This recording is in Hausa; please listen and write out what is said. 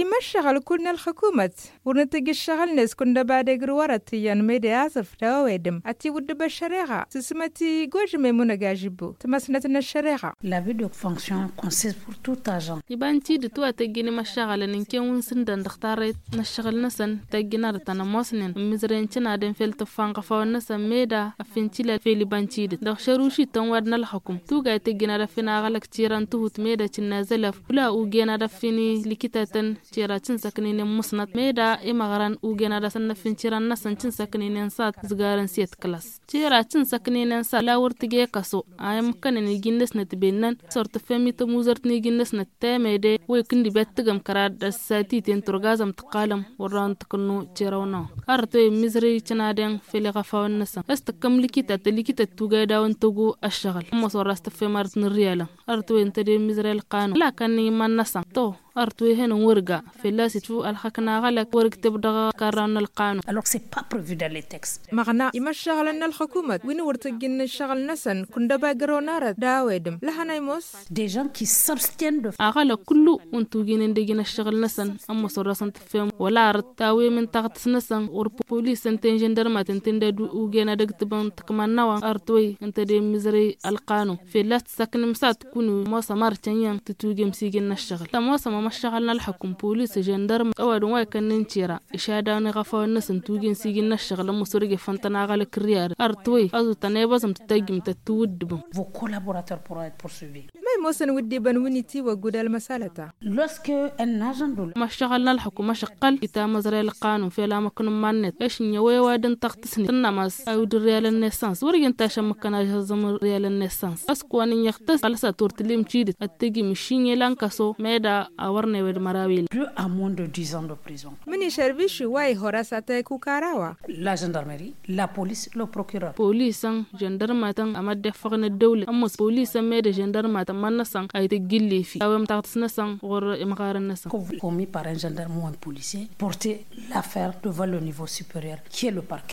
إما الشغل كنا الحكومة ونتج الشغل ناس كنا بعد جروارة ميدي آسف تاويدم أتي ود بالشريعة تسمتي جوج ميمونة جاجبو تمسنتنا الشريعة. La vie de fonction consiste pour tout agent. يبان تيد تو تجيني ما الشغل إنك يوم سندن دختارت نشغل نسن تجينا رتنا موسنين مزرين تنا دين فيل تفان قفاو نسن ميدا أفنتيلا فيلي بانتيد دخشروشي تنوادنا الحكم تو جاي تجينا رفينا غلق تيران توهت ميدا تنازلف ولا وجينا رفيني لكتاتن تيرا تنسكنين مسنت ميدا إمغران وجينا رسن فنتيران نسن تنسكنين سات زغارن سيت كلاس تيرا تنسكنين سات لا ورتجي كسو أيام كان نيجينس نتبينن صرت فمي تموزرت نيجينس نتاميدي ويكندي بيتقم كراد الساتي تنترغازم تقالم وران تكنو تيرونا أرتوي مزري تنادين في لغفاو النسا استكم لكتا توغاي داون توغو الشغل مصور استفي مارت نريالا أرتوي انتدي مزري القانون لا كان يمان نسا تو أرتوي هنا ورقة في اللاسي تفو الحكنا غلق ورق تبدغ كاران القانون. Alors c'est pas prévu dans les textes. مغنى إما الشغل أن الحكومة وين ورتجين الشغل نسن كندا باجرونارة داويدم لهنا يموس. Des gens qui s'abstiennent de. أغلق كله وانتو جين دجين الشغل نسن أما صراسن تفهم ولا رتاوي من تغطس نسن وربوليس انتين جندرمات انتين دادو وجينا دقتبان تكمان نوا أرتوي انت دي مزري القانون في اللات ساكن مسات كونو موسى مارتين تتوجي مسيجين الشغل تموسى ما شغلنا الحكم بوليس جندرم أول واي كان ننتيرا إشادة غفاو الناس نتوجين سيجين الشغل مسورج فانتنا على كريار أرتوي أزو تنابز متتجم تتودبم. Vos collaborateurs pourront être poursuivis. ما يموسن ودي بنونيتي وجود المسألة. Lorsque un agent de. ما شغلنا الحكم ما شغل كتاب مزرعة القانون في لا مكان مانت إيش نيوي وادن تغتسني النماس أو دريال النسانس ورجن تاشا مكان هزم ريال النسانس أسكوان يختص على ساتور تليم تشيد التجي مشين يلانكاسو ميدا أورني ودمراويل. Plus à moins de 10 ans de prison. من يشربيش واي هراسة كوكاراوا. La gendarmerie, la police, le procureur. بوليسان جندرماتان أمد فقن الدولة أمس بوليسان ميدا جندرماتان منسان أي تجلي في أو متغتسنسان غور إمغار النسان. Commis par un gendarme ou un policier, porter l'affaire devant le niveau supérieur qui est le parquet.